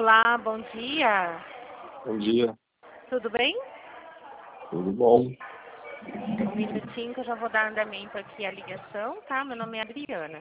Olá, bom dia. Bom dia, Tudo bem? tudo bom? Um minutinho que eu já vou dar andamento aqui à ligação, tá? Meu nome é Adriana.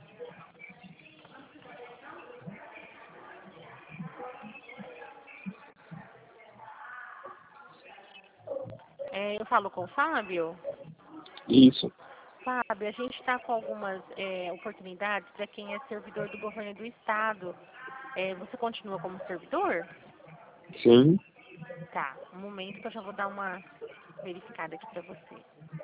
Eu falo com o Fábio. Isso, Fábio, a gente está com algumas oportunidades para quem é servidor do governo do estado. Você continua como servidor? sim, Tá, um momento que eu já vou dar uma verificada aqui para você.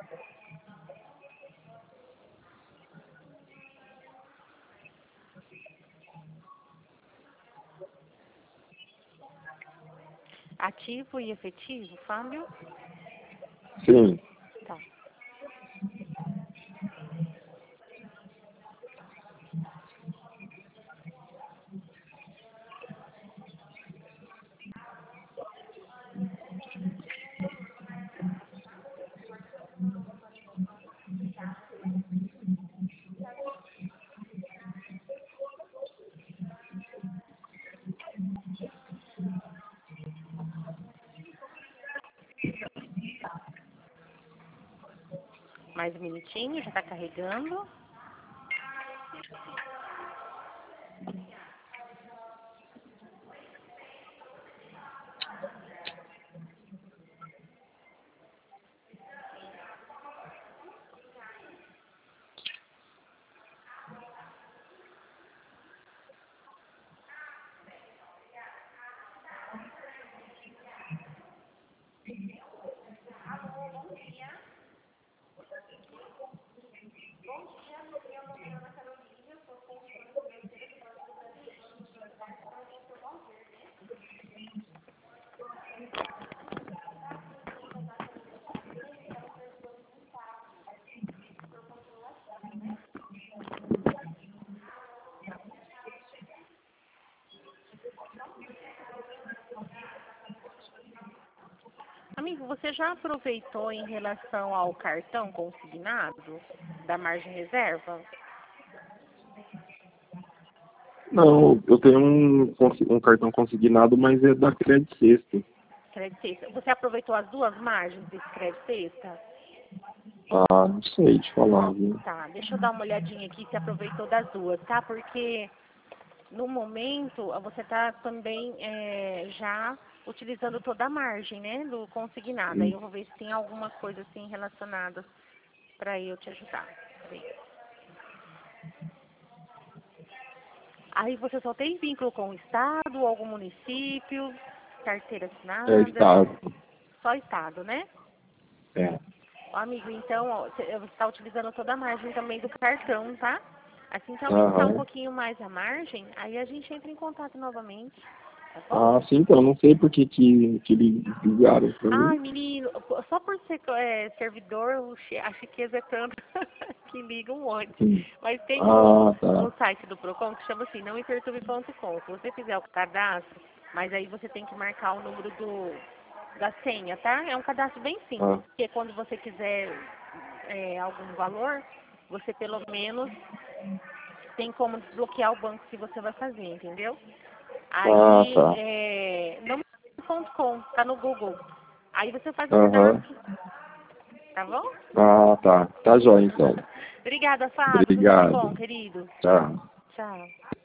Ativo e efetivo, Fábio? sim. Tá. Mais um minutinho, já está carregando. Amigo, você já aproveitou em relação ao cartão consignado da margem reserva? Não, eu tenho um cartão consignado, mas é da Crédito Sexta. Crédito Sexta. Você aproveitou as duas margens desse Crédito Sexta? Ah, não sei te falar, viu? Tá, deixa eu dar uma olhadinha aqui se aproveitou das duas, tá? Porque no momento você está também já utilizando toda a margem, né, do consignado. Aí eu vou ver se tem alguma coisa assim relacionada para eu te ajudar. Peraí. Aí você só tem vínculo com o estado, algum município, carteira É assinada, Estado. só estado, né? É. Ó, amigo, então ó, você está utilizando toda a margem também do cartão, tá? Assim que aumentar um Aham. pouquinho mais a margem, aí a gente entra em contato novamente, tá bom? Ah, sim, então, não sei por que ligaram pra Ai, mim. menino, só por ser servidor, a chiqueza é tanto que liga um monte. Sim. Mas tem Ah, um tá. site do Procon que chama assim, nãointertube.com. Se você fizer o cadastro, mas aí você tem que marcar o número da senha, tá? É um cadastro bem simples, Ah, porque quando você quiser algum valor, você pelo menos tem como desbloquear o banco que você vai fazer, entendeu? ah, Aí, tá. não.com, tá no Google. Aí você faz o Aham. cadastro, tá bom? Ah, tá. Tá jóia, então. Obrigada, Fábio. Tudo de Obrigado. bom, querido. Tchau. Tchau.